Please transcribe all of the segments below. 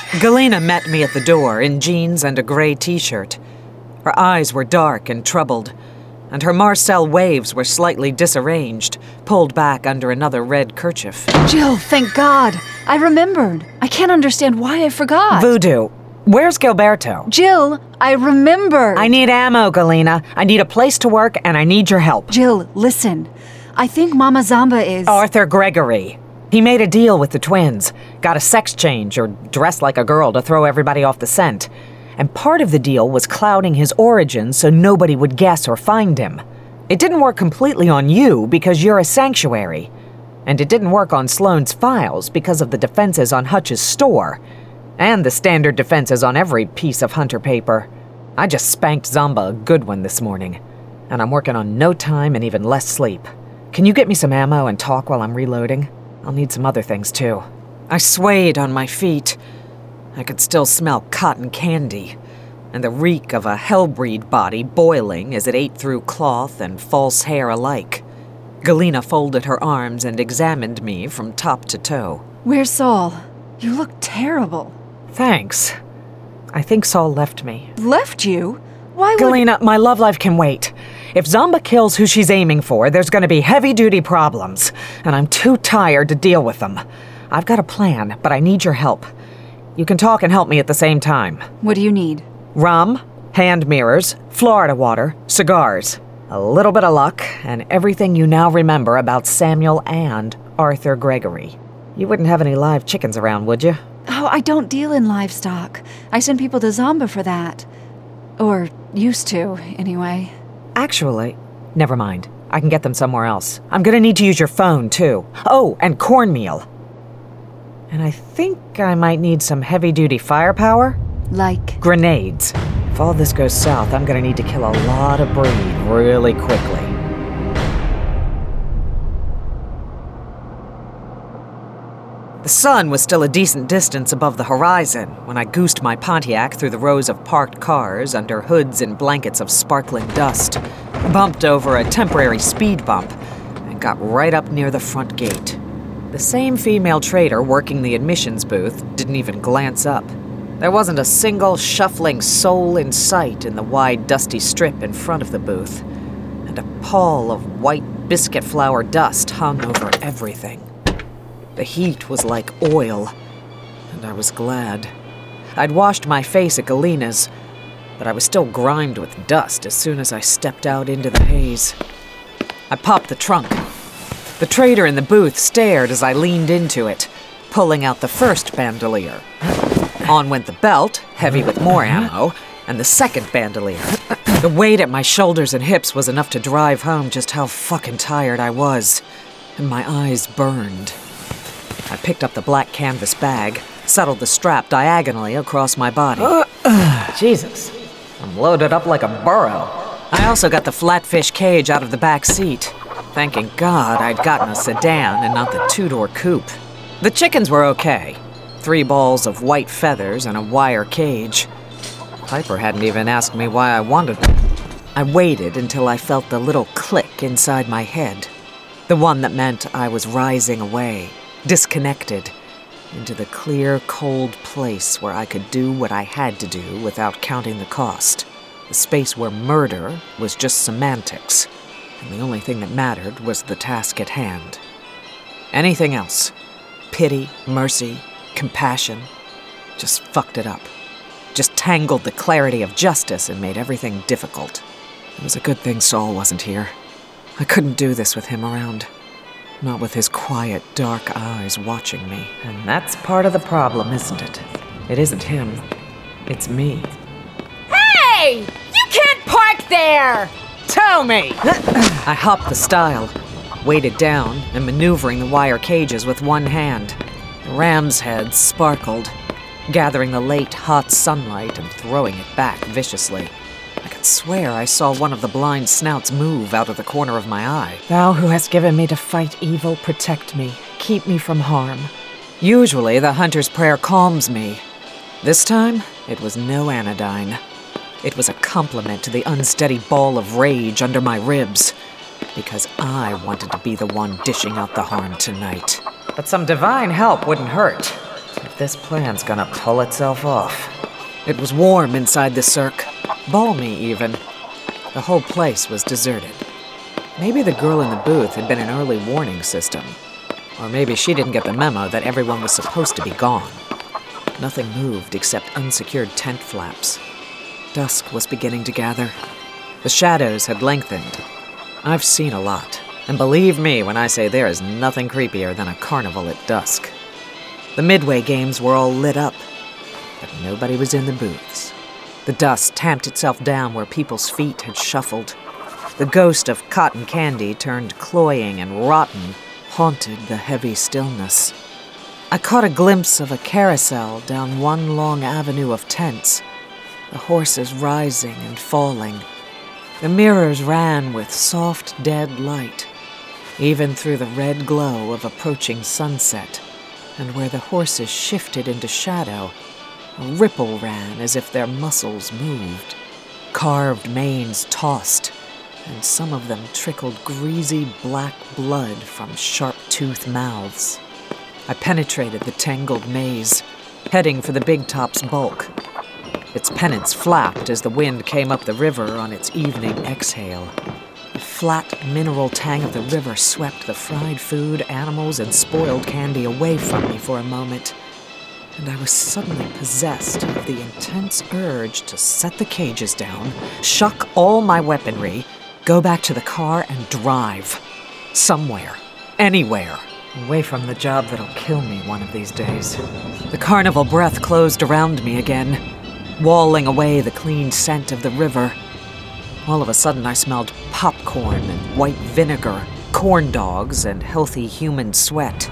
Galena met me at the door in jeans and a gray t-shirt. Her eyes were dark and troubled, and her Marcel waves were slightly disarranged, pulled back under another red kerchief. Jill, thank God. I remembered. I can't understand why I forgot. Voodoo, where's Gilberto? Jill, I remembered. I need ammo, Galena. I need a place to work, and I need your help. Jill, listen. I think Mama Zamba is... Arthur Gregory. He made a deal with the twins, got a sex change or dressed like a girl to throw everybody off the scent. And part of the deal was clouding his origin so nobody would guess or find him. It didn't work completely on you because you're a sanctuary. And it didn't work on Sloane's files because of the defenses on Hutch's store. And the standard defenses on every piece of Hunter paper. I just spanked Zamba a good one this morning. And I'm working on no time and even less sleep. Can you get me some ammo and talk while I'm reloading? I'll need some other things, too. I swayed on my feet. I could still smell cotton candy, and the reek of a hellbreed body boiling as it ate through cloth and false hair alike. Galena folded her arms and examined me from top to toe. Where's Saul? You look terrible. Thanks. I think Saul left me. Left you? Why would... Galena, my love life can wait. If Zamba kills who she's aiming for, there's going to be heavy-duty problems, and I'm too tired to deal with them. I've got a plan, but I need your help. You can talk and help me at the same time. What do you need? Rum, hand mirrors, Florida water, cigars, a little bit of luck, and everything you now remember about Samuel and Arthur Gregory. You wouldn't have any live chickens around, would you? Oh, I don't deal in livestock. I send people to Zamba for that. Or used to, anyway. Actually, never mind. I can get them somewhere else. I'm gonna need to use your phone, too. Oh, and cornmeal. And I think I might need some heavy-duty firepower. Like? Grenades. If all this goes south, I'm gonna need to kill a lot of breed really quickly. The sun was still a decent distance above the horizon when I goosed my Pontiac through the rows of parked cars under hoods and blankets of sparkling dust, bumped over a temporary speed bump, and got right up near the front gate. The same female trader working the admissions booth didn't even glance up. There wasn't a single shuffling soul in sight in the wide, dusty strip in front of the booth, and a pall of white biscuit flour dust hung over everything. The heat was like oil, and I was glad. I'd washed my face at Galena's, but I was still grimed with dust as soon as I stepped out into the haze. I popped the trunk. The trader in the booth stared as I leaned into it, pulling out the first bandolier. On went the belt, heavy with more ammo, and the second bandolier. The weight at my shoulders and hips was enough to drive home just how fucking tired I was, and my eyes burned. I picked up the black canvas bag, settled the strap diagonally across my body. Jesus, I'm loaded up like a burro. I also got the flatfish cage out of the back seat. Thanking God I'd gotten a sedan and not the two-door coupe. The chickens were okay. 3 balls of white feathers and a wire cage. Piper hadn't even asked me why I wanted them. I waited until I felt the little click inside my head. The one that meant I was rising away, disconnected, into the clear, cold place where I could do what I had to do without counting the cost. The space where murder was just semantics, and the only thing that mattered was the task at hand. Anything else, pity, mercy, compassion, just fucked it up. Just tangled the clarity of justice and made everything difficult. It was a good thing Saul wasn't here. I couldn't do this with him around. Not with his quiet, dark eyes watching me. And that's part of the problem, isn't it? It isn't him. It's me. Hey! You can't park there! Tow me! I hopped the stile, weighted down, and maneuvering the wire cages with one hand. The ram's head sparkled, gathering the late, hot sunlight and throwing it back viciously. I could swear I saw one of the blind snouts move out of the corner of my eye. Thou who hast given me to fight evil, protect me, keep me from harm. Usually, the hunter's prayer calms me. This time, it was no anodyne. It was a compliment to the unsteady ball of rage under my ribs, because I wanted to be the one dishing out the harm tonight. But some divine help wouldn't hurt. if this plan's gonna pull itself off. It was warm inside the cirque, balmy even. The whole place was deserted. Maybe the girl in the booth had been an early warning system. Or maybe she didn't get the memo that everyone was supposed to be gone. Nothing moved except unsecured tent flaps. Dusk was beginning to gather. The shadows had lengthened. I've seen a lot, and believe me when I say there is nothing creepier than a carnival at dusk. The Midway games were all lit up, but nobody was in the booths. The dust tamped itself down where people's feet had shuffled. The ghost of cotton candy turned cloying and rotten haunted the heavy stillness. I caught a glimpse of a carousel down one long avenue of tents, the horses rising and falling. The mirrors ran with soft, dead light, even through the red glow of approaching sunset, and where the horses shifted into shadow, a ripple ran as if their muscles moved. Carved manes tossed, and some of them trickled greasy black blood from sharp-toothed mouths. I penetrated the tangled maze, heading for the big top's bulk. Its pennants flapped as the wind came up the river on its evening exhale. The flat mineral tang of the river swept the fried food, animals, and spoiled candy away from me for a moment, and I was suddenly possessed of the intense urge to set the cages down, shuck all my weaponry, go back to the car, and drive. Somewhere. Anywhere. Away from the job that'll kill me one of these days. The carnival breath closed around me again, walling away the clean scent of the river. All of a sudden I smelled popcorn and white vinegar, corn dogs, and healthy human sweat.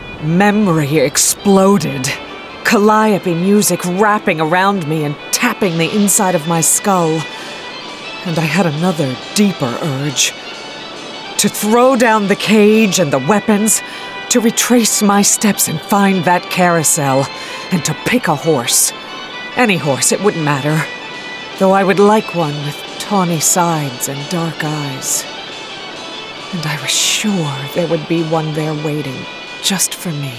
Memory exploded. Calliope music wrapping around me and tapping the inside of my skull. And I had another, deeper urge. To throw down the cage and the weapons, to retrace my steps and find that carousel, and to pick a horse. Any horse, it wouldn't matter. Though I would like one with tawny sides and dark eyes. And I was sure there would be one there waiting, just for me.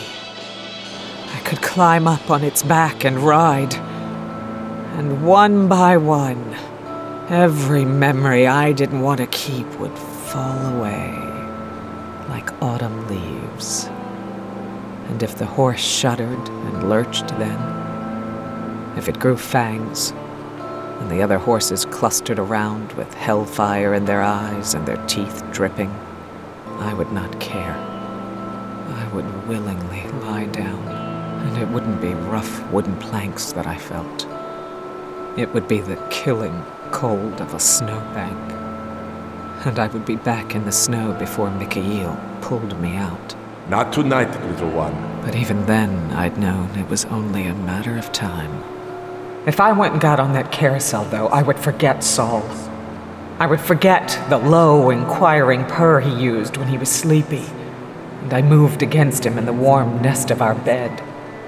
I could climb up on its back and ride. And one by one, every memory I didn't want to keep would fall away, like autumn leaves. And if the horse shuddered and lurched then, if it grew fangs, and the other horses clustered around with hellfire in their eyes and their teeth dripping, I would not care. I would willingly lie down, and it wouldn't be rough wooden planks that I felt. It would be the killing cold of a snowbank. And I would be back in the snow before Mikhail pulled me out. Not tonight, little one. But even then, I'd known it was only a matter of time. If I went and got on that carousel, though, I would forget Saul. I would forget the low, inquiring purr he used when he was sleepy, and I moved against him in the warm nest of our bed.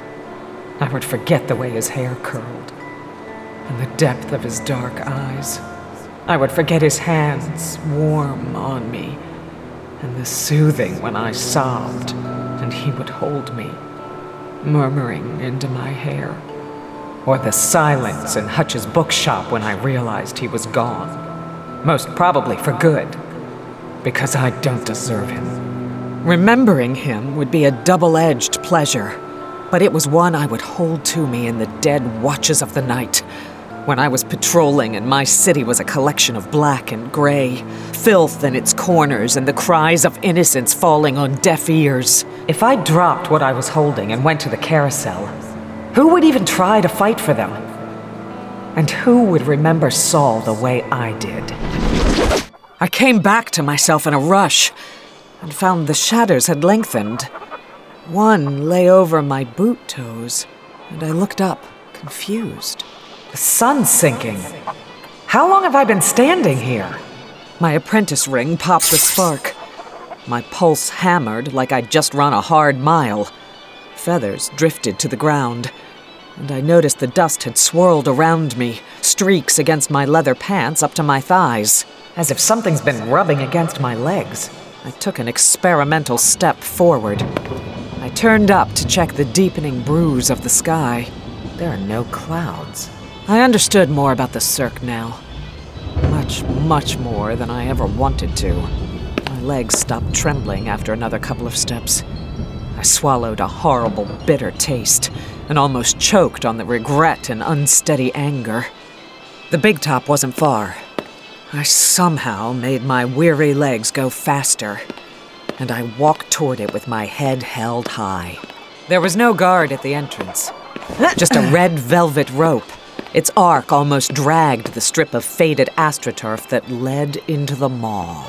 I would forget the way his hair curled, and the depth of his dark eyes. I would forget his hands, warm on me, and the soothing when I sobbed, and he would hold me, murmuring into my hair. Or the silence in Hutch's bookshop when I realized he was gone. Most probably for good, because I don't deserve him. Remembering him would be a double-edged pleasure, but it was one I would hold to me in the dead watches of the night, when I was patrolling and my city was a collection of black and gray, filth in its corners and the cries of innocence falling on deaf ears. If I dropped what I was holding and went to the carousel, who would even try to fight for them? And who would remember Saul the way I did? I came back to myself in a rush and found the shadows had lengthened. One lay over my boot toes, and I looked up, confused. The sun's sinking. How long have I been standing here? My apprentice ring popped a spark. My pulse hammered like I'd just run a hard mile. Feathers drifted to the ground, and I noticed the dust had swirled around me, streaks against my leather pants up to my thighs, as if something's been rubbing against my legs. I took an experimental step forward. I turned up to check the deepening bruise of the sky. There are no clouds. I understood more about the Cirque now. Much, much more than I ever wanted to. My legs stopped trembling after another couple of steps. I swallowed a horrible, bitter taste and almost choked on the regret and unsteady anger. The big top wasn't far. I somehow made my weary legs go faster, and I walked toward it with my head held high. There was no guard at the entrance, just a red velvet rope. Its arc almost dragged the strip of faded astroturf that led into the maw.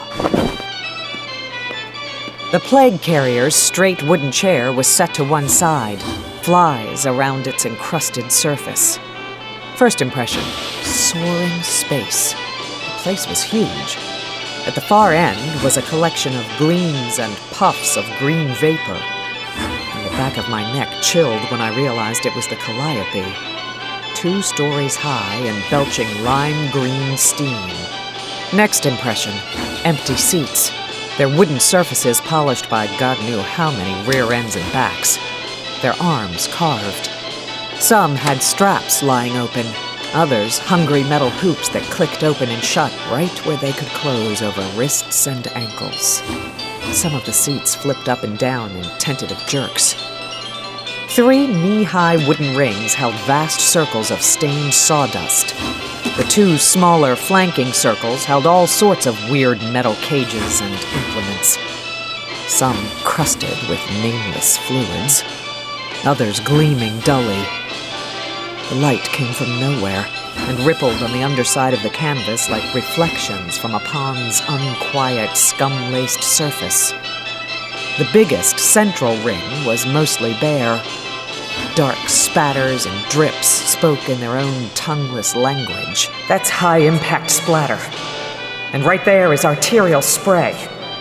The plague carrier's straight wooden chair was set to one side, flies around its encrusted surface. First impression, soaring space. The place was huge. At the far end was a collection of gleams and puffs of green vapor. And the back of my neck chilled when I realized it was the Calliope, 2 stories high and belching lime green steam. Next impression, empty seats. Their wooden surfaces polished by God knew how many rear ends and backs. Their arms carved. Some had straps lying open. Others, hungry metal hoops that clicked open and shut right where they could close over wrists and ankles. Some of the seats flipped up and down in tentative jerks. 3 knee-high wooden rings held vast circles of stained sawdust. The 2 smaller flanking circles held all sorts of weird metal cages and implements. Some crusted with nameless fluids, others gleaming dully. The light came from nowhere and rippled on the underside of the canvas like reflections from a pond's unquiet, scum-laced surface. The biggest central ring was mostly bare. Dark spatters and drips spoke in their own tongueless language. That's high-impact splatter. And right there is arterial spray.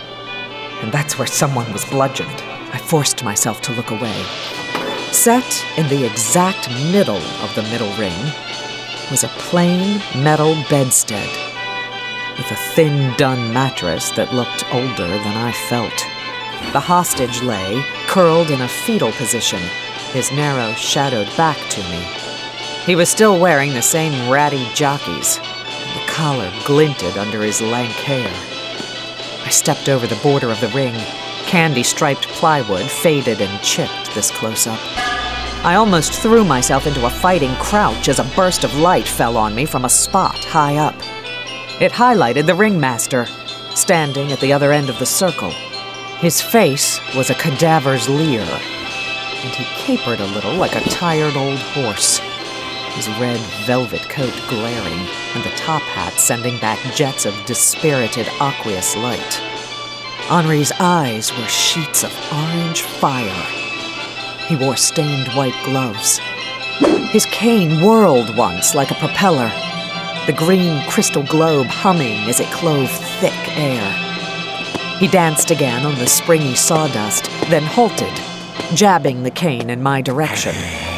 And that's where someone was bludgeoned. I forced myself to look away. Set in the exact middle of the middle ring was a plain metal bedstead with a thin, dun mattress that looked older than I felt. The hostage lay, curled in a fetal position, his narrow, shadowed back to me. He was still wearing the same ratty jockeys, and the collar glinted under his lank hair. I stepped over the border of the ring. Candy-striped plywood faded and chipped this close-up. I almost threw myself into a fighting crouch as a burst of light fell on me from a spot high up. It highlighted the ringmaster, standing at the other end of the circle. His face was a cadaver's leer, and he capered a little like a tired old horse, his red velvet coat glaring and the top hat sending back jets of dispirited aqueous light. Henri's eyes were sheets of orange fire. He wore stained white gloves. His cane whirled once like a propeller, the green crystal globe humming as it clove thick air. He danced again on the springy sawdust, then halted, jabbing the cane in my direction.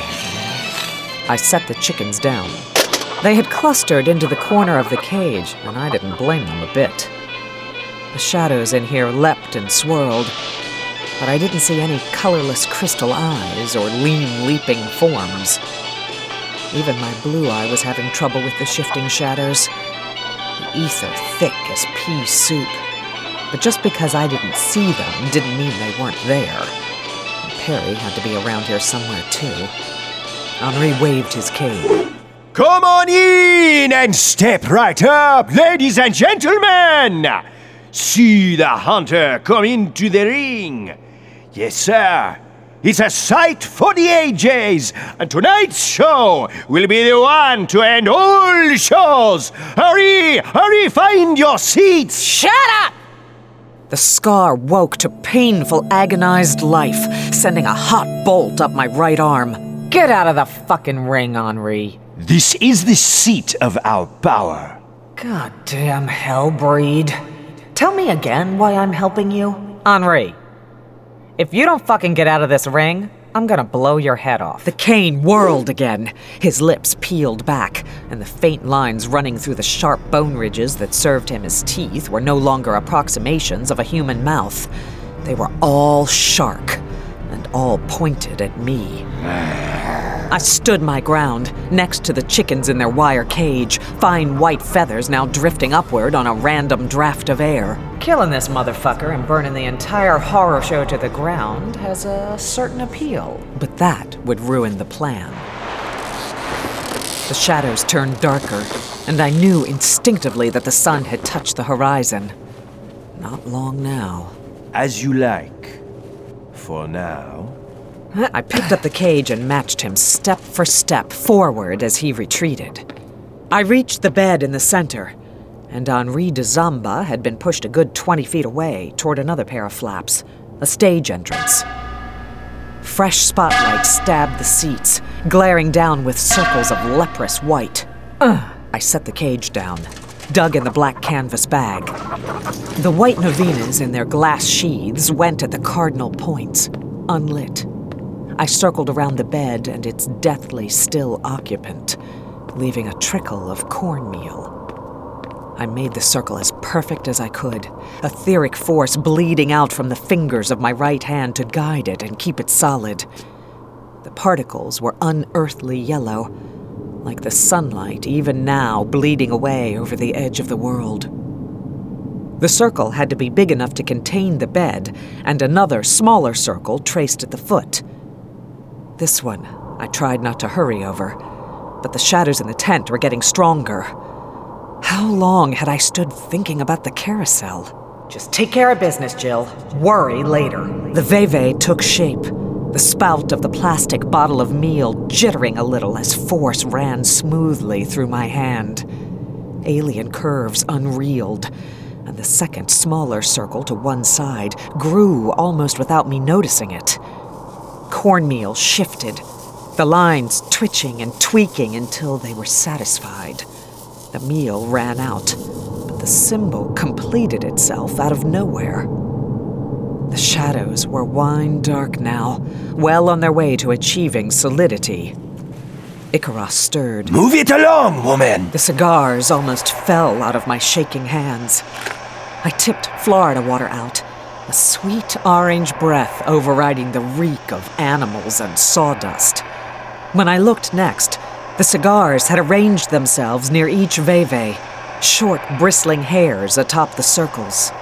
I set the chickens down. They had clustered into the corner of the cage, and I didn't blame them a bit. The shadows in here leapt and swirled, but I didn't see any colorless crystal eyes or lean, leaping forms. Even my blue eye was having trouble with the shifting shadows. The ether thick as pea soup. But just because I didn't see them didn't mean they weren't there. And Perry had to be around here somewhere, too. Henri waved his cane. Come on in and step right up, ladies and gentlemen! See the hunter come into the ring. Yes, sir. It's a sight for the ages, and tonight's show will be the one to end all shows. Hurry, hurry, find your seats. Shut up! The scar woke to painful, agonized life, sending a hot bolt up my right arm. Get out of the fucking ring, Henri. This is the seat of our power. Goddamn hellbreed. Tell me again why I'm helping you. Henri, if you don't fucking get out of this ring, I'm gonna blow your head off. The cane whirled again. His lips peeled back, and the faint lines running through the sharp bone ridges that served him as teeth were no longer approximations of a human mouth. They were all shark, and all pointed at me. I stood my ground, next to the chickens in their wire cage, fine white feathers now drifting upward on a random draft of air. Killing this motherfucker and burning the entire horror show to the ground has a certain appeal. But that would ruin the plan. The shadows turned darker, and I knew instinctively that the sun had touched the horizon. Not long now. As you like. For now. I picked up the cage and matched him step for step forward as he retreated. I reached the bed in the center, and Henri de Zamba had been pushed a good 20 feet away toward another pair of flaps, a stage entrance. Fresh spotlight stabbed the seats, glaring down with circles of leprous white. I set the cage down, dug in the black canvas bag. The white novenas in their glass sheaths went at the cardinal points, unlit. I circled around the bed and its deathly still occupant, leaving a trickle of cornmeal. I made the circle as perfect as I could, etheric force bleeding out from the fingers of my right hand to guide it and keep it solid. The particles were unearthly yellow, like the sunlight even now bleeding away over the edge of the world. The circle had to be big enough to contain the bed, and another, smaller circle traced at the foot. This one I tried not to hurry over, but the shadows in the tent were getting stronger. How long had I stood thinking about the carousel? Just take care of business, Jill. Worry later. The Veve took shape, the spout of the plastic bottle of meal jittering a little as force ran smoothly through my hand. Alien curves unreeled, and the second smaller circle to one side grew almost without me noticing it. Cornmeal shifted, the lines twitching and tweaking until they were satisfied. The meal ran out, but the symbol completed itself out of nowhere. The shadows were wine dark now, well on their way to achieving solidity. Ikaros stirred. Move it along, woman! The cigars almost fell out of my shaking hands. I tipped Florida water out, a sweet orange breath overriding the reek of animals and sawdust. When I looked next, the cigars had arranged themselves near each Veve, short, bristling hairs atop the circles.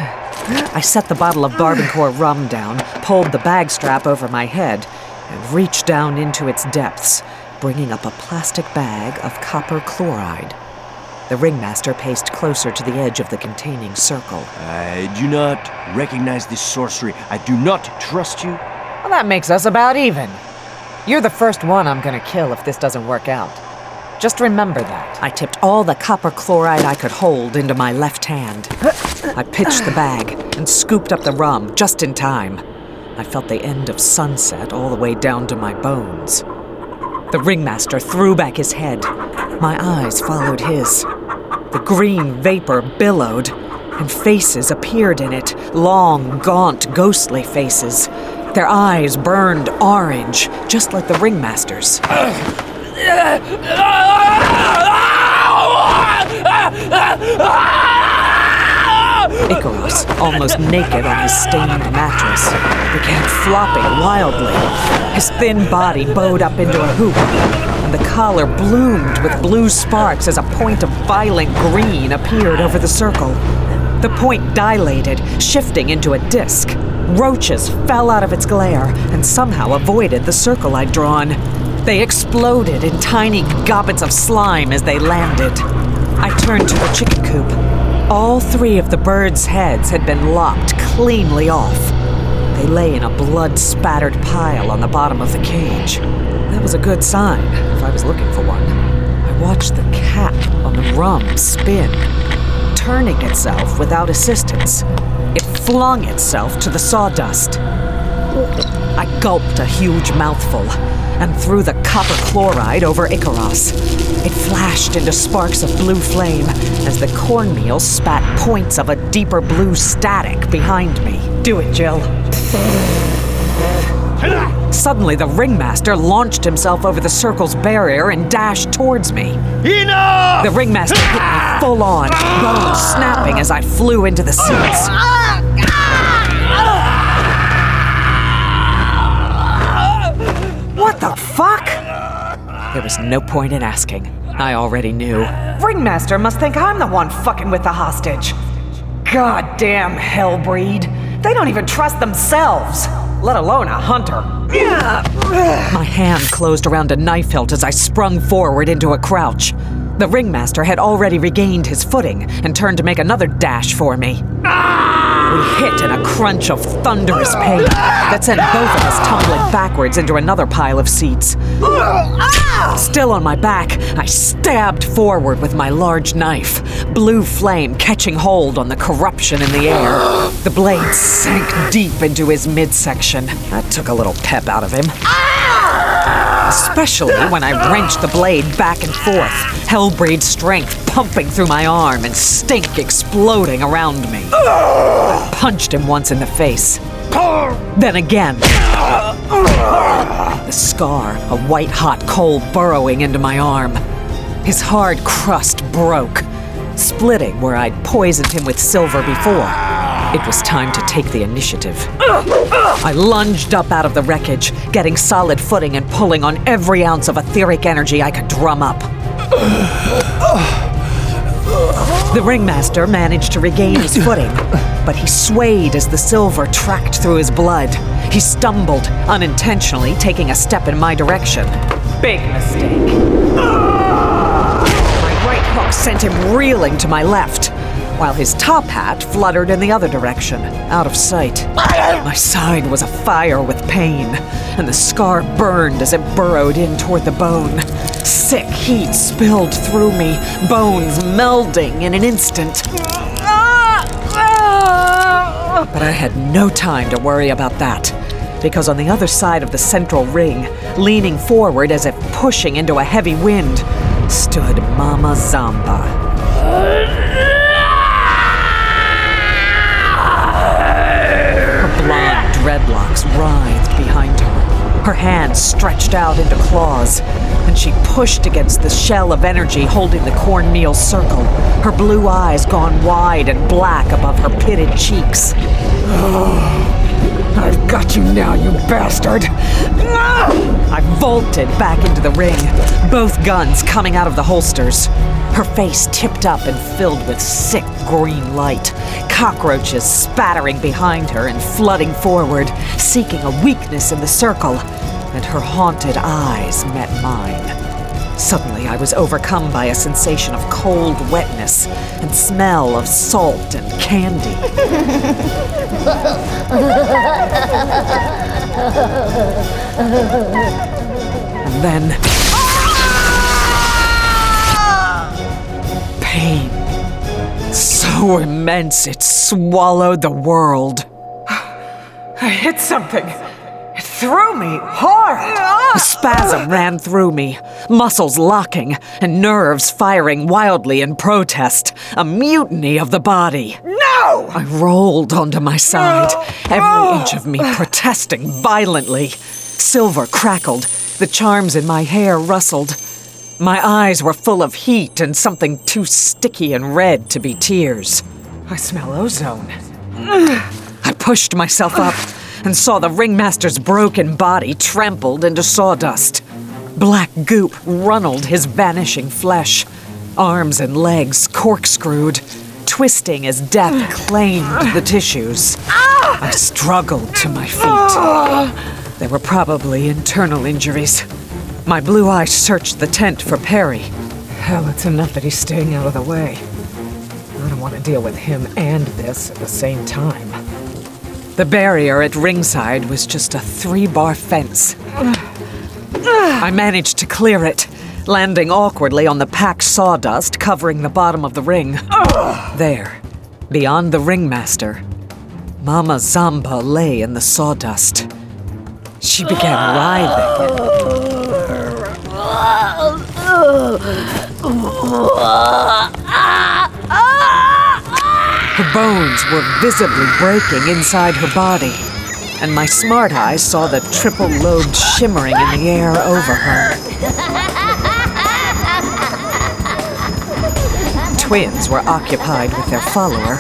I set the bottle of Barbancourt rum down, pulled the bag strap over my head, and reached down into its depths, bringing up a plastic bag of copper chloride. The ringmaster paced closer to the edge of the containing circle. I do not recognize this sorcery. I do not trust you. Well, that makes us about even. You're the first one I'm gonna kill if this doesn't work out. Just remember that. I tipped all the copper chloride I could hold into my left hand. I pitched the bag and scooped up the rum just in time. I felt the end of sunset all the way down to my bones. The ringmaster threw back his head. My eyes followed his. The green vapor billowed, and faces appeared in it, long, gaunt, ghostly faces. Their eyes burned orange, just like the ringmaster's. Ikaros, almost naked on his stained mattress, began flopping wildly. His thin body bowed up into a hoop, and the collar bloomed with blue sparks as a point of violent green appeared over the circle. The point dilated, shifting into a disc. Roaches fell out of its glare and somehow avoided the circle I'd drawn. They exploded in tiny gobbets of slime as they landed. I turned to the chicken coop. All three of the birds' heads had been lopped cleanly off. They lay in a blood-spattered pile on the bottom of the cage. That was a good sign, if I was looking for one. I watched the cap on the rum spin, turning itself without assistance. It flung itself to the sawdust. I gulped a huge mouthful and threw the copper chloride over Ikaros. It flashed into sparks of blue flame as the cornmeal spat points of a deeper blue static behind me. Do it, Jill. Suddenly, the ringmaster launched himself over the circle's barrier and dashed towards me. Enough! The ringmaster hit me full on, bones snapping as I flew into the seats. the fuck? There was no point in asking. I already knew. Ringmaster must think I'm the one fucking with the hostage. Goddamn hellbreed. They don't even trust themselves, let alone a hunter. My hand closed around a knife hilt as I sprung forward into a crouch. The ringmaster had already regained his footing and turned to make another dash for me. We hit in a crunch of thunderous pain that sent both of us tumbling backwards into another pile of seats. Still on my back, I stabbed forward with my large knife, blue flame catching hold on the corruption in the air. The blade sank deep into his midsection. That took a little pep out of him. Especially when I wrenched the blade back and forth, hellbreed strength pumping through my arm and stink exploding around me. I punched him once in the face. Then again. The scar, a white-hot coal burrowing into my arm. His hard crust broke, splitting where I'd poisoned him with silver before. It was time to take the initiative. I lunged up out of the wreckage, getting solid footing and pulling on every ounce of etheric energy I could drum up. The ringmaster managed to regain his footing, but he swayed as the silver tracked through his blood. He stumbled, unintentionally taking a step in my direction. Big mistake. My right hook sent him reeling to my left, while his top hat fluttered in the other direction, out of sight. My side was afire with pain, and the scar burned as it burrowed in toward the bone. Sick heat spilled through me, bones melding in an instant. But I had no time to worry about that, because on the other side of the central ring, leaning forward as if pushing into a heavy wind, stood Mama Zamba. Blonde dreadlocks writhed behind her. Her hands stretched out into claws, and she pushed against the shell of energy holding the cornmeal circle, her blue eyes gone wide and black above her pitted cheeks. I've got you now, you bastard! I vaulted back into the ring, both guns coming out of the holsters. Her face tipped up and filled with sick green light, cockroaches spattering behind her and flooding forward, seeking a weakness in the circle, and her haunted eyes met mine. Suddenly, I was overcome by a sensation of cold wetness and smell of salt and candy. And then... pain. So immense it swallowed the world. I hit something. It threw me hard. A spasm ran through me, muscles locking and nerves firing wildly in protest. A mutiny of the body. No! I rolled onto my side, every inch of me protesting violently. Silver crackled, the charms in my hair rustled. My eyes were full of heat and something too sticky and red to be tears. I smell ozone. I pushed myself up and saw the ringmaster's broken body trampled into sawdust. Black goop runneled his vanishing flesh, arms and legs corkscrewed, twisting as death claimed the tissues. I struggled to my feet. They were probably internal injuries. My blue eyes searched the tent for Perry. Hell, it's enough that he's staying out of the way. I don't want to deal with him and this at the same time. The barrier at ringside was just a 3-bar fence. I managed to clear it, landing awkwardly on the packed sawdust covering the bottom of the ring. There, beyond the ringmaster, Mama Zamba lay in the sawdust. She began writhing. Her bones were visibly breaking inside her body, and my smart eyes saw the triple lobes shimmering in the air over her. Twins were occupied with their follower.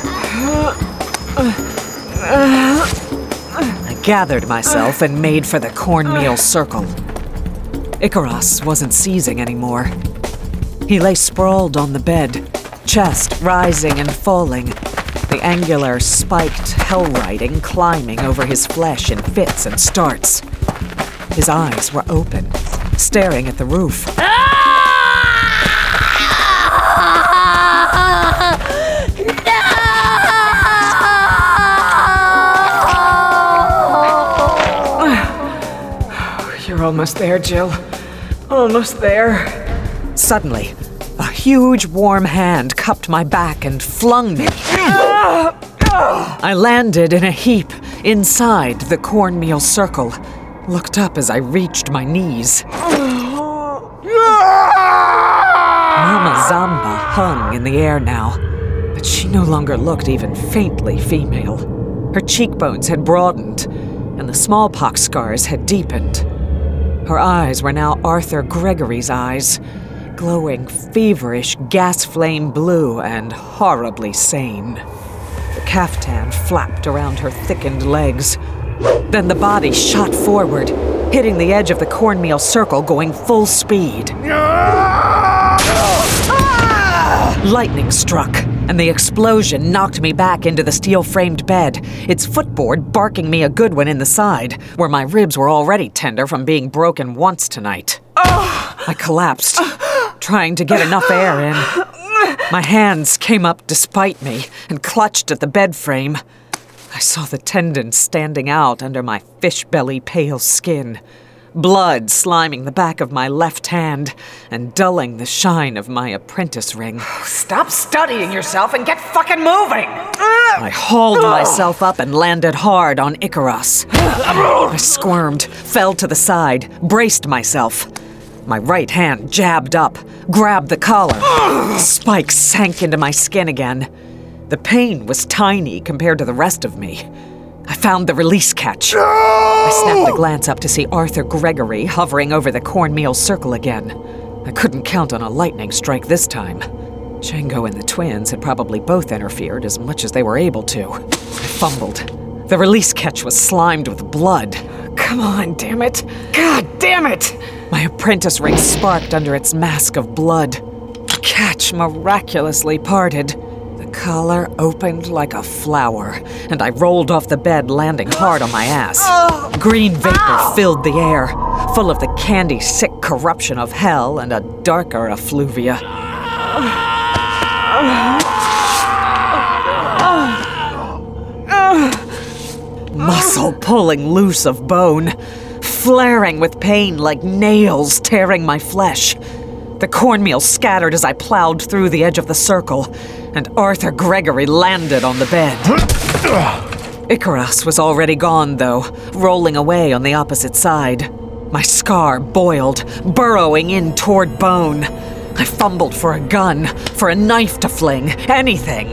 I gathered myself and made for the cornmeal circle. Icaros wasn't seizing anymore. He lay sprawled on the bed, chest rising and falling, the angular, spiked hell writing climbing over his flesh in fits and starts. His eyes were open, staring at the roof. You're almost there, Jill. Almost there. Suddenly, a huge warm hand cupped my back and flung me. I landed in a heap inside the cornmeal circle, looked up as I reached my knees. Mama Zamba hung in the air now, but she no longer looked even faintly female. Her cheekbones had broadened, and the smallpox scars had deepened. Her eyes were now Arthur Gregory's eyes, glowing feverish gas flame blue and horribly sane. The caftan flapped around her thickened legs. Then the body shot forward, hitting the edge of the cornmeal circle, going full speed. Lightning struck, and the explosion knocked me back into the steel-framed bed, its footboard barking me a good one in the side, where my ribs were already tender from being broken once tonight. I collapsed, trying to get enough air in. My hands came up despite me and clutched at the bed frame. I saw the tendons standing out under my fish-belly pale skin, blood sliming the back of my left hand and dulling the shine of my apprentice ring. Stop studying yourself and get fucking moving! I hauled myself up and landed hard on Icaros. I squirmed, fell to the side, braced myself. My right hand jabbed up, grabbed the collar. Spikes sank into my skin again. The pain was tiny compared to the rest of me. I found the release catch. I snapped a glance up to see Arthur Gregory hovering over the cornmeal circle again. I couldn't count on a lightning strike this time. Django and the twins had probably both interfered as much as they were able to. I fumbled. The release catch was slimed with blood. Come on, damn it. God damn it! My apprentice ring sparked under its mask of blood. The catch miraculously parted. The collar opened like a flower, and I rolled off the bed, landing hard on my ass. Green vapor filled the air, full of the candy-sick corruption of hell and a darker effluvia. Muscle pulling loose of bone, flaring with pain like nails tearing my flesh. The cornmeal scattered as I plowed through the edge of the circle, and Arthur Gregory landed on the bed. Icaros was already gone, though, rolling away on the opposite side. My scar boiled, burrowing in toward bone. I fumbled for a gun, for a knife to fling, anything.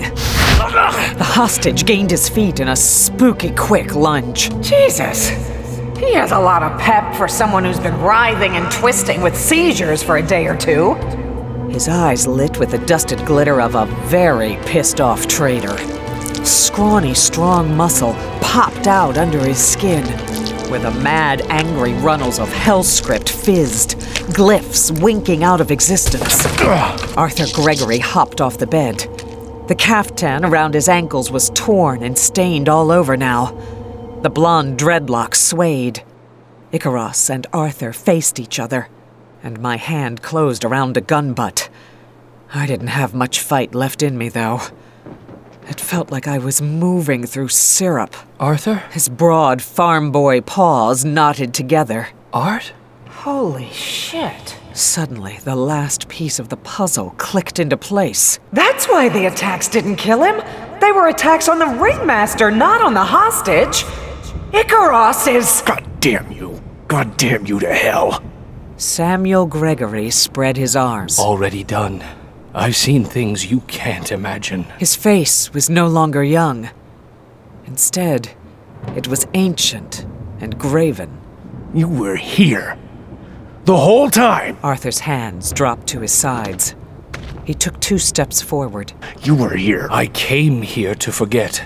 The hostage gained his feet in a spooky quick lunge. Jesus! He has a lot of pep for someone who's been writhing and twisting with seizures for a day or two. His eyes lit with the dusted glitter of a very pissed-off traitor. Scrawny, strong muscle popped out under his skin, where the mad, angry runnels of Hellscript fizzed, glyphs winking out of existence. Arthur Gregory hopped off the bed. The caftan around his ankles was torn and stained all over now. The blonde dreadlocks swayed. Icaros and Arthur faced each other, and my hand closed around a gun butt. I didn't have much fight left in me, though. It felt like I was moving through syrup. Arthur? His broad farm boy paws knotted together. Art? Holy shit. Suddenly, the last piece of the puzzle clicked into place. That's why the attacks didn't kill him. They were attacks on the ringmaster, not on the hostage. Icaros is... God damn you. God damn you to hell. Samuel Gregory spread his arms. Already done. I've seen things you can't imagine. His face was no longer young. Instead, it was ancient and graven. You were here. The whole time. Arthur's hands dropped to his sides. He took 2 steps forward. You were here. I came here to forget.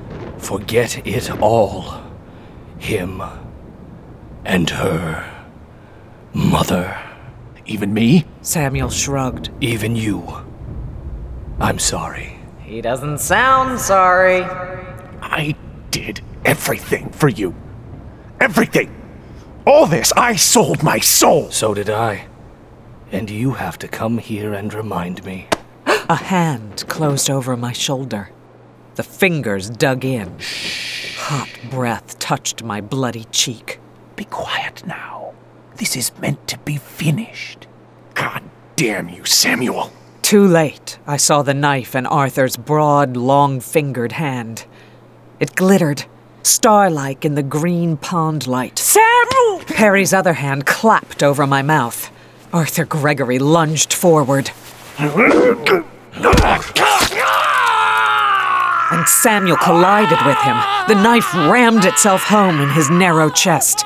Forget it all. Him and her. Mother. Even me? Samuel shrugged. Even you. I'm sorry. He doesn't sound sorry. I did everything for you. Everything. All this, I sold my soul. So did I. And you have to come here and remind me. A hand closed over my shoulder. The fingers dug in. Hot breath touched my bloody cheek. Be quiet now. This is meant to be finished. God damn you, Samuel. Too late, I saw the knife in Arthur's broad, long-fingered hand. It glittered, star-like in the green pond light. Samuel! Perry's other hand clapped over my mouth. Arthur Gregory lunged forward. And Samuel collided with him. The knife rammed itself home in his narrow chest.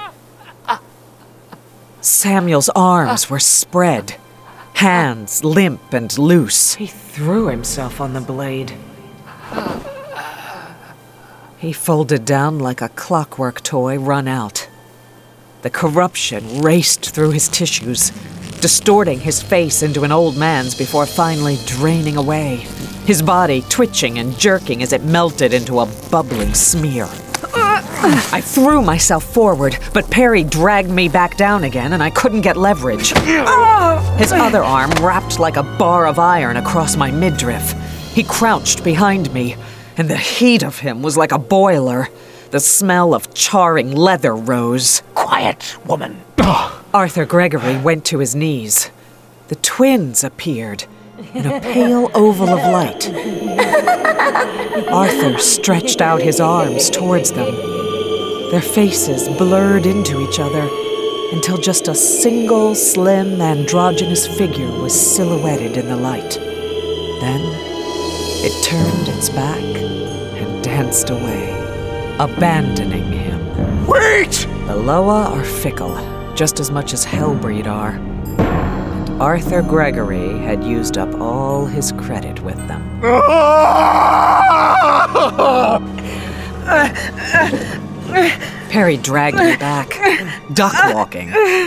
Samuel's arms were spread, hands limp and loose. He threw himself on the blade. He folded down like a clockwork toy run out. The corruption raced through his tissues, distorting his face into an old man's before finally draining away, his body twitching and jerking as it melted into a bubbling smear. I threw myself forward, but Perry dragged me back down again and I couldn't get leverage. His other arm wrapped like a bar of iron across my midriff. He crouched behind me, and the heat of him was like a boiler. The smell of charring leather rose. Quiet, woman. Arthur Gregory went to his knees. The twins appeared in a pale oval of light. Arthur stretched out his arms towards them. Their faces blurred into each other until just a single, slim, androgynous figure was silhouetted in the light. Then it turned its back and danced away, abandoning him. Wait! The Loa are fickle, just as much as Hellbreed are. And Arthur Gregory had used up all his credit with them. Perry dragged me back, duck-walking.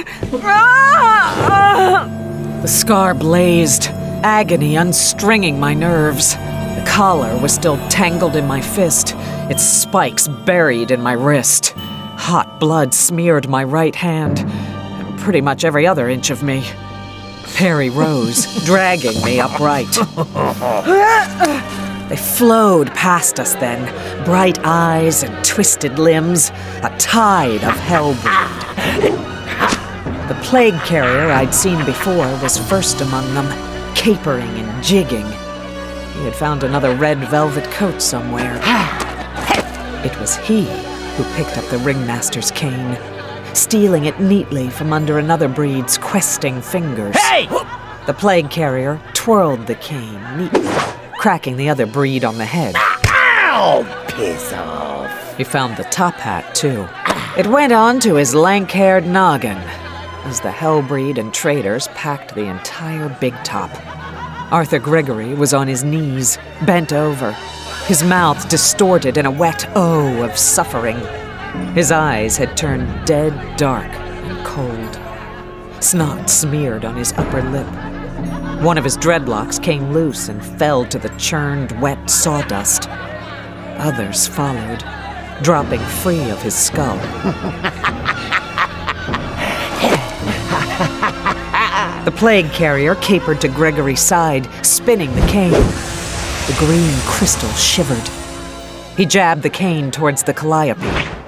The scar blazed, agony unstringing my nerves. The collar was still tangled in my fist, its spikes buried in my wrist. Hot blood smeared my right hand, and pretty much every other inch of me. Perry rose, dragging me upright. They flowed past us then, bright eyes and twisted limbs, a tide of Hellbreed. The plague carrier I'd seen before was first among them, capering and jigging. He had found another red velvet coat somewhere. It was he who picked up the ringmaster's cane, stealing it neatly from under another breed's questing fingers. Hey! The plague carrier twirled the cane neatly, cracking the other breed on the head. Ow! Piss off. He found the top hat, too. It went on to his lank-haired noggin, as the Hellbreed and traders packed the entire big top. Arthur Gregory was on his knees, bent over, his mouth distorted in a wet O of suffering. His eyes had turned dead dark and cold. Snot smeared on his upper lip. One of his dreadlocks came loose and fell to the churned, wet sawdust. Others followed, dropping free of his skull. The plague carrier capered to Gregory's side, spinning the cane. The green crystal shivered. He jabbed the cane towards the calliope.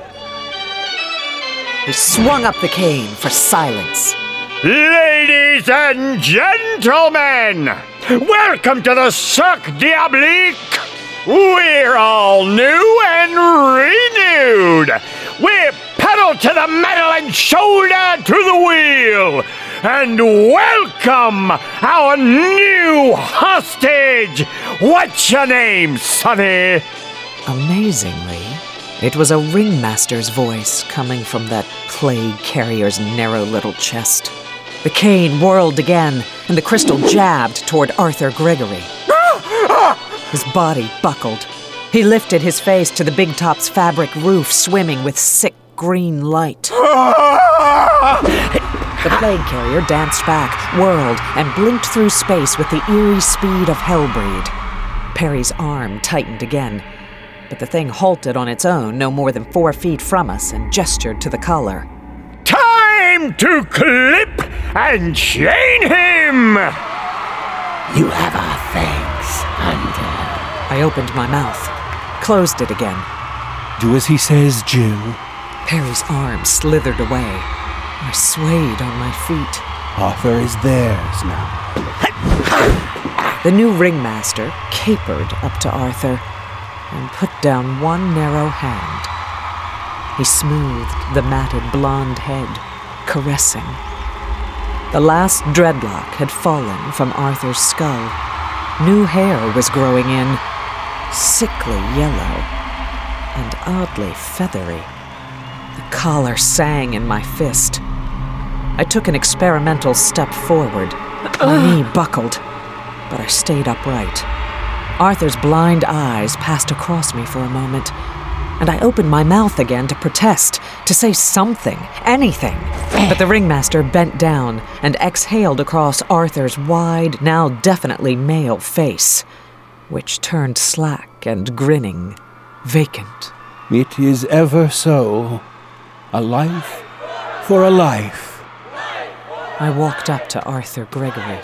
He swung up the cane for silence. Ladies and gentlemen, welcome to the Cirque Diabolique. We're all new and renewed. We pedal to the metal and shoulder to the wheel. And welcome our new hostage. What's your name, sonny? Amazingly, it was a ringmaster's voice coming from that plague carrier's narrow little chest. The cane whirled again, and the crystal jabbed toward Arthur Gregory. His body buckled. He lifted his face to the big top's fabric roof, swimming with sick green light. The plague carrier danced back, whirled, and blinked through space with the eerie speed of Hellbreed. Perry's arm tightened again, but the thing halted on its own no more than 4 feet from us and gestured to the collar. Time to clip and chain him! You have our thanks, Hunter. I opened my mouth, closed it again. Do as he says, Jill. Perry's arm slithered away. I swayed on my feet. Arthur is theirs now. The new ringmaster capered up to Arthur and put down one narrow hand. He smoothed the matted blonde head, caressing. The last dreadlock had fallen from Arthur's skull. New hair was growing in, sickly yellow and oddly feathery. The collar sang in my fist. I took an experimental step forward. My knee buckled, but I stayed upright. Arthur's blind eyes passed across me for a moment, and I opened my mouth again to protest, to say something, anything. But the ringmaster bent down and exhaled across Arthur's wide, now definitely male face, which turned slack and grinning, vacant. It is ever so. A life for a life. I walked up to Arthur Gregory.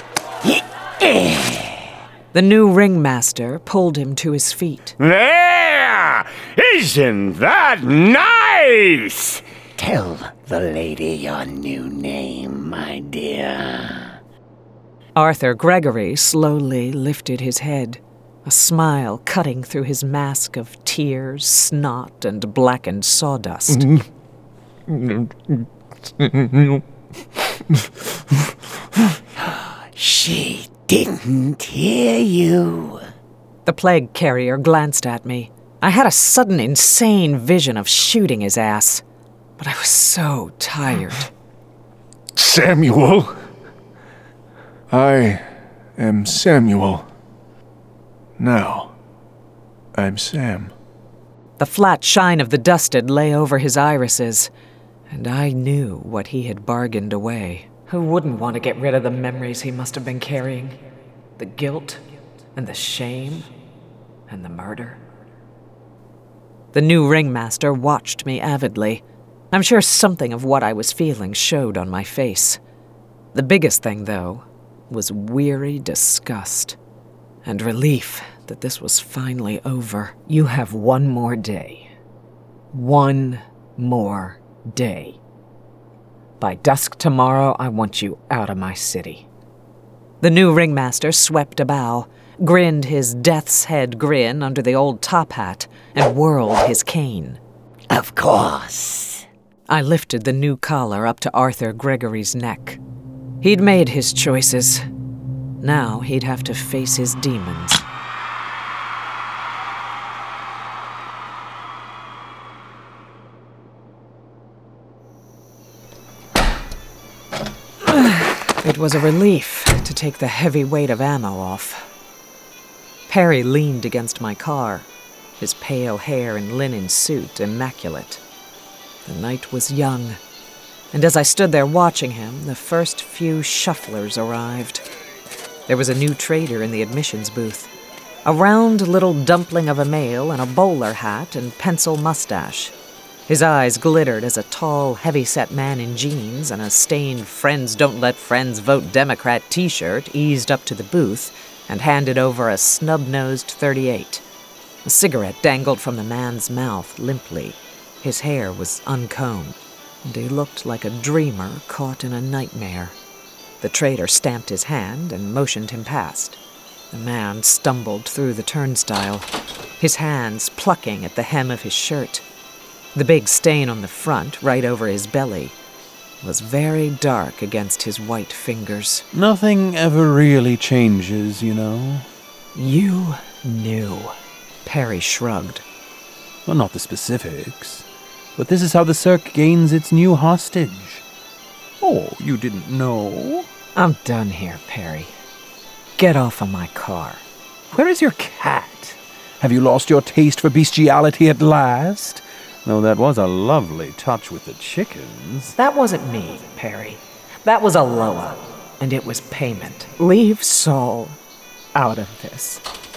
The new ringmaster pulled him to his feet. There! Isn't that nice? Tell the lady your new name, my dear. Arthur Gregory slowly lifted his head, a smile cutting through his mask of tears, snot, and blackened sawdust. She didn't hear you. The plague carrier glanced at me. I had a sudden insane vision of shooting his ass, but I was so tired. Samuel. I am Samuel. Now, I'm Sam. The flat shine of the dusted lay over his irises, and I knew what he had bargained away. Who wouldn't want to get rid of the memories he must have been carrying? The guilt, and the shame, and the murder. The new ringmaster watched me avidly. I'm sure something of what I was feeling showed on my face. The biggest thing, though, was weary disgust and relief that this was finally over. You have one more day. One more day. By dusk tomorrow, I want you out of my city. The new ringmaster swept a bow, grinned his death's head grin under the old top hat, and whirled his cane. Of course. I lifted the new collar up to Arthur Gregory's neck. He'd made his choices. Now he'd have to face his demons. It was a relief to take the heavy weight of ammo off. Perry leaned against my car, his pale hair and linen suit immaculate. The night was young, and as I stood there watching him, the first few shufflers arrived. There was a new trader in the admissions booth, a round little dumpling of a male in a bowler hat and pencil mustache. His eyes glittered as a tall, heavy-set man in jeans and a stained Friends Don't Let Friends Vote Democrat t-shirt eased up to the booth and handed over a snub-nosed .38. A cigarette dangled from the man's mouth limply. His hair was uncombed, and he looked like a dreamer caught in a nightmare. The trader stamped his hand and motioned him past. The man stumbled through the turnstile, his hands plucking at the hem of his shirt. The big stain on the front, right over his belly, was very dark against his white fingers. Nothing ever really changes, you know. You knew. Perry shrugged. Well, not the specifics, but this is how the Cirque gains its new hostage. Oh, you didn't know? I'm done here, Perry. Get off of my car. Where is your cat? Have you lost your taste for bestiality at last? Though that was a lovely touch with the chickens. That wasn't me, Perry. That was a Loa, and it was payment. Leave Saul out of this.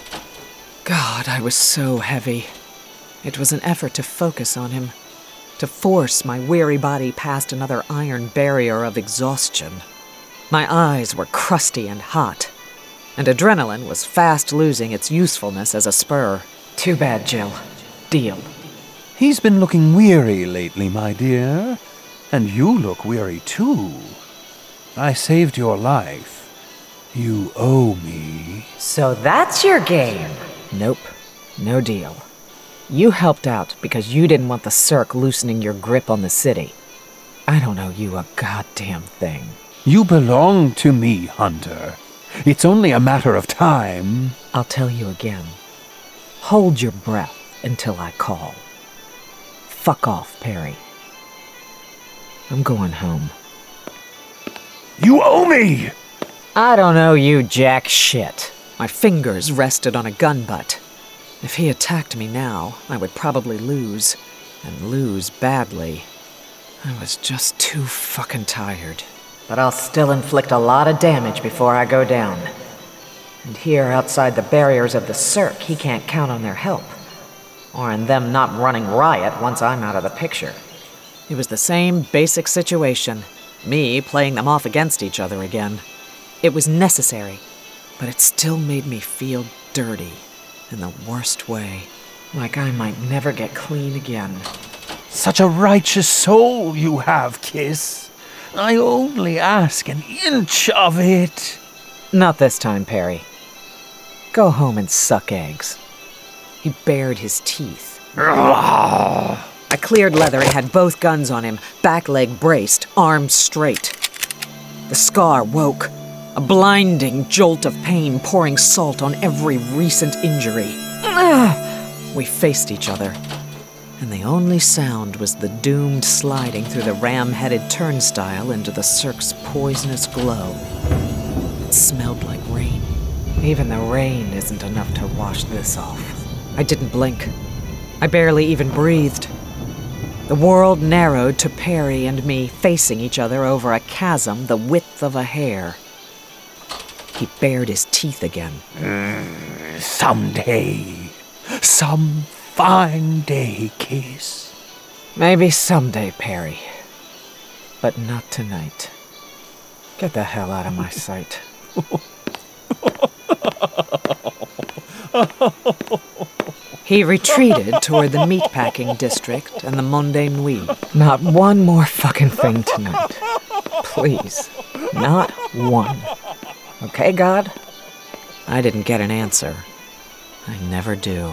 God, I was so heavy. It was an effort to focus on him, to force my weary body past another iron barrier of exhaustion. My eyes were crusty and hot, and adrenaline was fast losing its usefulness as a spur. Too bad, Jill. Deal. He's been looking weary lately, my dear. And you look weary, too. I saved your life. You owe me. So that's your game? Nope, no deal. You helped out because you didn't want the Cirque loosening your grip on the city. I don't owe you a goddamn thing. You belong to me, Hunter. It's only a matter of time. I'll tell you again. Hold your breath until I call. Fuck off, Perry. I'm going home. You owe me! I don't owe you jack shit. My fingers rested on a gun butt. If he attacked me now, I would probably lose, and lose badly. I was just too fucking tired. But I'll still inflict a lot of damage before I go down. And here outside the barriers of the Cirque, he can't count on their help. Or on them not running riot once I'm out of the picture. It was the same basic situation. Me playing them off against each other again. It was necessary, but it still made me feel dirty in the worst way. Like I might never get clean again. Such a righteous soul you have, Kiss. I only ask an inch of it. Not this time, Perry. Go home and suck eggs. He bared his teeth. I cleared leather and had both guns on him, back leg braced, arms straight. The scar woke, a blinding jolt of pain pouring salt on every recent injury. We faced each other, and the only sound was the doomed sliding through the ram-headed turnstile into the Cirque's poisonous glow. It smelled like rain. Even the rain isn't enough to wash this off. I didn't blink. I barely even breathed. The world narrowed to Perry and me facing each other over a chasm the width of a hair. He bared his teeth again. Someday. Some fine day, Kiss. Maybe someday, Perry. But not tonight. Get the hell out of my sight. He retreated toward the meatpacking district and the Monde Nuit. Not one more fucking thing tonight. Please. Not one. Okay, God? I didn't get an answer. I never do.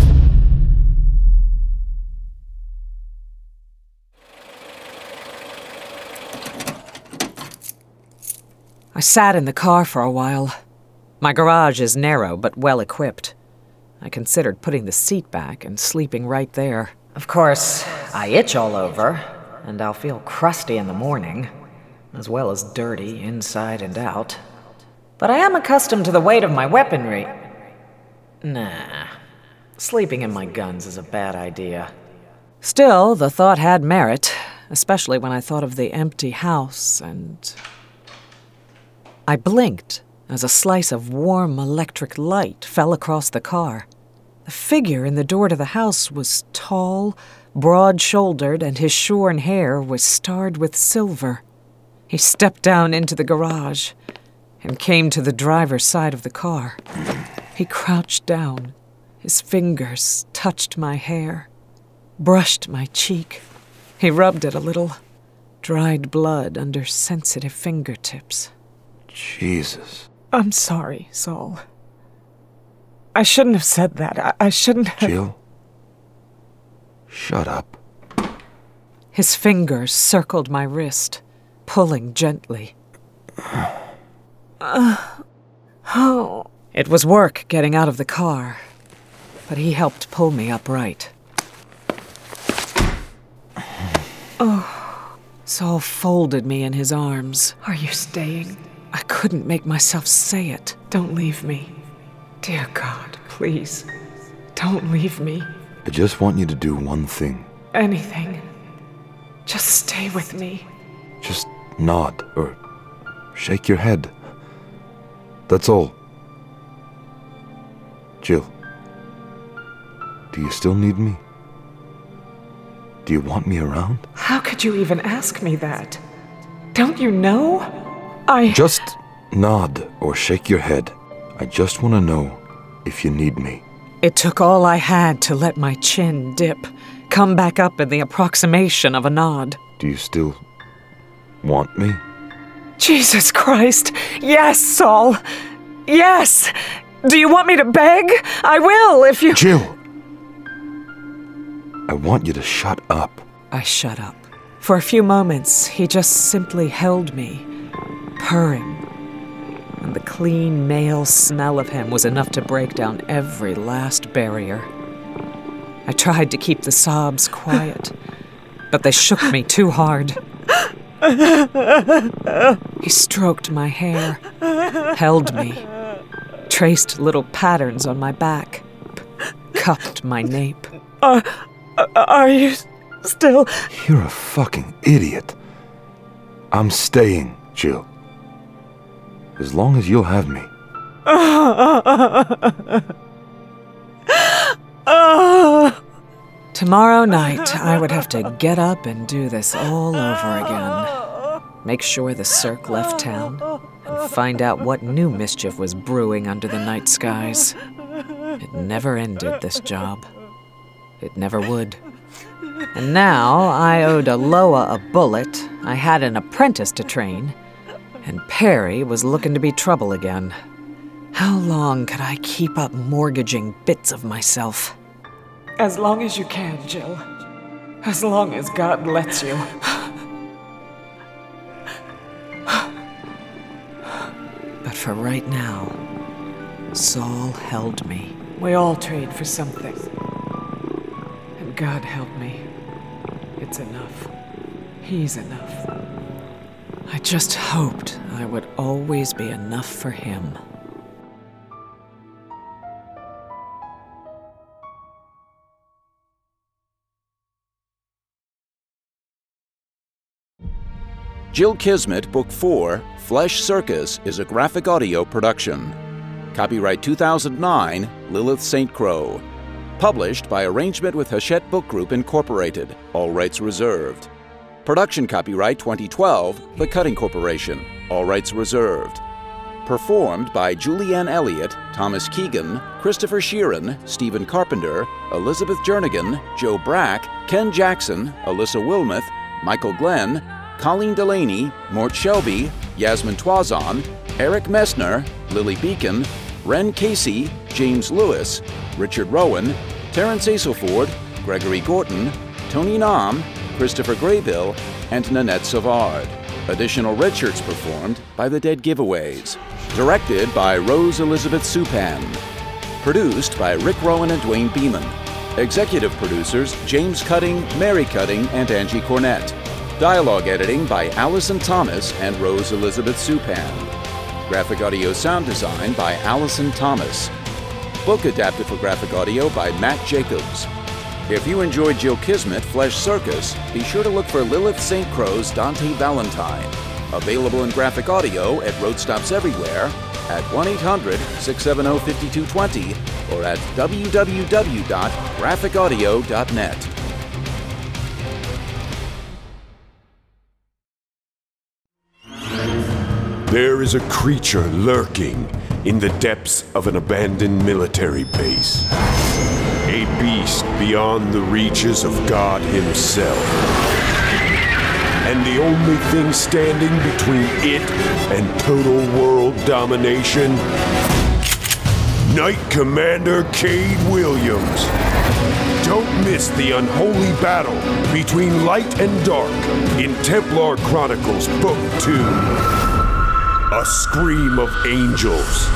I sat in the car for a while. My garage is narrow but well equipped. I considered putting the seat back and sleeping right there. Of course, I itch all over, and I'll feel crusty in the morning, as well as dirty inside and out. But I am accustomed to the weight of my weaponry. Nah, sleeping in my guns is a bad idea. Still, the thought had merit, especially when I thought of the empty house and... I blinked as a slice of warm electric light fell across the car. The figure in the door to the house was tall, broad-shouldered, and his shorn hair was starred with silver. He stepped down into the garage and came to the driver's side of the car. He crouched down. His fingers touched my hair, brushed my cheek. He rubbed it a little, dried blood under sensitive fingertips. Jesus. I'm sorry, Saul. I shouldn't have said that. I shouldn't have... Jill? Shut up. His fingers circled my wrist, pulling gently. It was work getting out of the car, but he helped pull me upright. Saul folded me in his arms. Are you staying? I couldn't make myself say it. Don't leave me. Dear God, please, don't leave me. I just want you to do one thing. Anything. Just stay with me. Just nod or shake your head. That's all. Jill, do you still need me? Do you want me around? How could you even ask me that? Don't you know? Just nod or shake your head. I just want to know if you need me. It took all I had to let my chin dip, come back up in the approximation of a nod. Do you still want me? Jesus Christ! Yes, Saul! Yes! Do you want me to beg? I will if you— Jill! I want you to shut up. I shut up. For a few moments, he just simply held me, purring. And the clean male smell of him was enough to break down every last barrier. I tried to keep the sobs quiet, but they shook me too hard. He stroked my hair, held me, traced little patterns on my back, cupped my nape. Are you still— You're a fucking idiot. I'm staying, Jill. As long as you'll have me. Tomorrow night, I would have to get up and do this all over again. Make sure the Cirque left town, and find out what new mischief was brewing under the night skies. It never ended, this job. It never would. And now I owed Aloha a bullet, I had an apprentice to train, and Perry was looking to be trouble again. How long could I keep up mortgaging bits of myself? As long as you can, Jill. As long as God lets you. But for right now, Saul held me. We all trade for something. And God help me. It's enough. He's enough. I just hoped I would always be enough for him. Jill Kismet, Book 4, Flesh Circus, is a graphic audio production. Copyright 2009, Lilith St. Crow. Published by arrangement with Hachette Book Group, Incorporated. All rights reserved. Production copyright 2012, The Cutting Corporation. All rights reserved. Performed by Julianne Elliott, Thomas Keegan, Christopher Sheeran, Stephen Carpenter, Elizabeth Jernigan, Joe Brack, Ken Jackson, Alyssa Wilmoth, Michael Glenn, Colleen Delaney, Mort Shelby, Yasmin Twazon, Eric Messner, Lily Beacon, Ren Casey, James Lewis, Richard Rowan, Terrence Aselford, Gregory Gorton, Tony Nam, Christopher Graybill, and Nanette Savard. Additional red shirts performed by the Dead Giveaways. Directed by Rose Elizabeth Supan. Produced by Rick Rowan and Dwayne Beeman. Executive producers James Cutting, Mary Cutting, and Angie Cornett. Dialogue editing by Allison Thomas and Rose Elizabeth Supan. Graphic audio sound design by Allison Thomas. Book adapted for graphic audio by Matt Jacobs. If you enjoyed Jill Kismet, Flesh Circus, be sure to look for Lilith St. Crow's Dante Valentine. Available in graphic audio at road stops everywhere at 1-800-670-5220 or at www.graphicaudio.net. There is a creature lurking in the depths of an abandoned military base. A beast beyond the reaches of God himself. And the only thing standing between it and total world domination? Knight Commander Cade Williams. Don't miss the unholy battle between light and dark in Templar Chronicles Book 2. A Scream of Angels.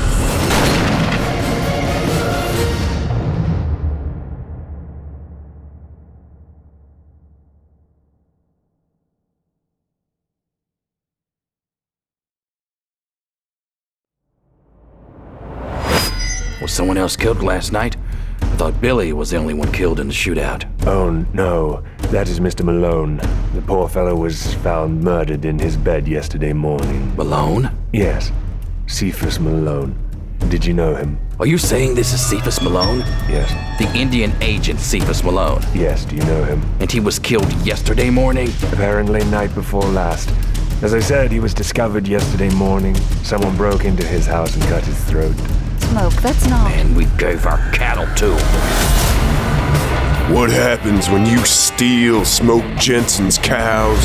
Was someone else killed last night? I thought Billy was the only one killed in the shootout. Oh, no. That is Mr. Malone. The poor fellow was found murdered in his bed yesterday morning. Malone? Yes. Cephas Malone. Did you know him? Are you saying this is Cephas Malone? Yes. The Indian agent Cephas Malone? Yes, do you know him? And he was killed yesterday morning? Apparently night before last. As I said, he was discovered yesterday morning. Someone broke into his house and cut his throat. Smoke, that's not... And we gave our cattle to him. What happens when you steal Smoke Jensen's cows?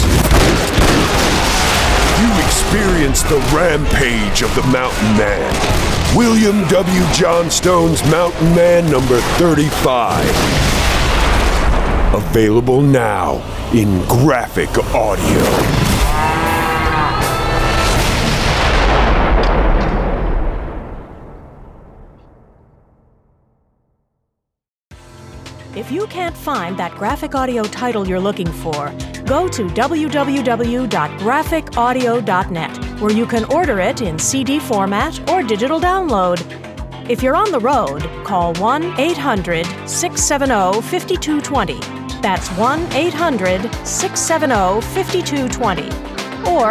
You experience the rampage of the Mountain Man. William W. Johnstone's Mountain Man number 35. Available now in graphic audio. If you can't find that graphic audio title you're looking for, go to www.graphicaudio.net, where you can order it in CD format or digital download. If you're on the road, call 1-800-670-5220. That's 1-800-670-5220. Or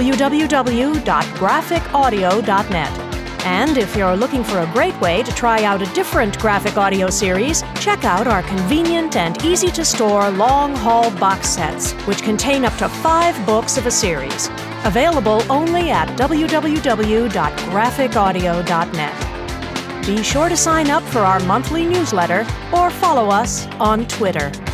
www.graphicaudio.net. And if you're looking for a great way to try out a different graphic audio series, check out our convenient and easy-to-store long-haul box sets, which contain up to 5 books of a series. Available only at www.graphicaudio.net. Be sure to sign up for our monthly newsletter or follow us on Twitter.